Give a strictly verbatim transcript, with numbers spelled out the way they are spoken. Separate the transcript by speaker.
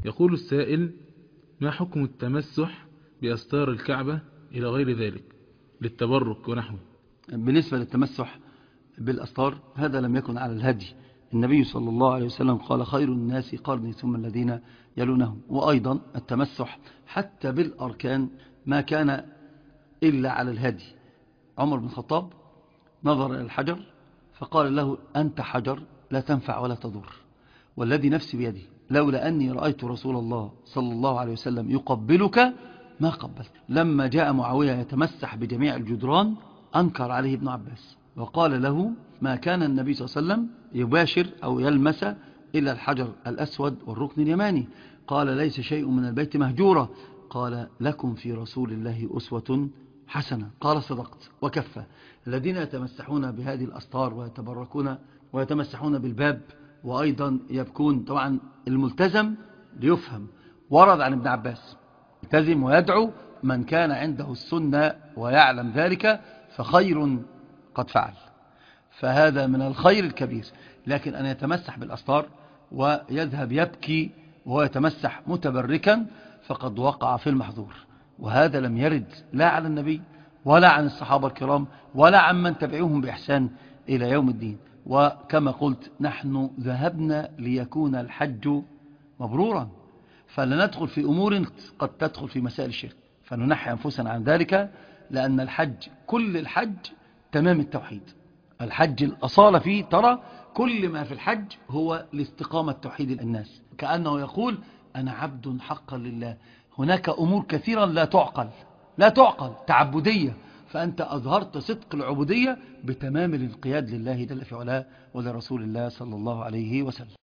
Speaker 1: يقول السائل: ما حكم التمسح بأستار الكعبة إلى غير ذلك للتبرك ونحوه؟
Speaker 2: بالنسبة للتمسح بالأستار هذا لم يكن على الهدي. النبي صلى الله عليه وسلم قال: خير الناس قرني ثم الذين يلونهم. وأيضا التمسح حتى بالأركان ما كان إلا على الهدي. عمر بن الخطاب نظر إلى الحجر فقال له: أنت حجر لا تنفع ولا تضر، والذي نفسي بيده لولا أني رأيت رسول الله صلى الله عليه وسلم يقبلك ما قبلت. لما جاء معاوية يتمسح بجميع الجدران أنكر عليه ابن عباس وقال له: ما كان النبي صلى الله عليه وسلم يباشر أو يلمس إلا الحجر الأسود والركن اليماني. قال: ليس شيء من البيت مهجورا. قال: لكم في رسول الله أسوة حسنة. قال: صدقت وكفى. الذين يتمسحون بهذه الأستار ويتبركون ويتمسحون بالباب وأيضا يبكون، طبعا الملتزم ليفهم ورد عن ابن عباس: التزم ويدعو من كان عنده السنة ويعلم ذلك فخير قد فعل، فهذا من الخير الكبير. لكن أن يتمسح بالأستار ويذهب يبكي وهو يتمسح متبركا فقد وقع في المحظور، وهذا لم يرد لا على النبي ولا عن الصحابة الكرام ولا عن من تبعوهم بإحسان إلى يوم الدين. وكما قلت نحن ذهبنا ليكون الحج مبرورا، فلا ندخل في أمور قد تدخل في مسائل الشرك، فننحي أنفسنا عن ذلك، لأن الحج كل الحج تمام التوحيد. الحج الأصالة فيه ترى كل ما في الحج هو لاستقامة توحيد الناس، كأنه يقول: أنا عبد حقا لله. هناك أمور كثيرا لا تعقل لا تعقل تعبدية، فأنت أظهرت صدق العبودية بتمام الانقياد لله جل في علاه ولرسول الله صلى الله عليه وسلم.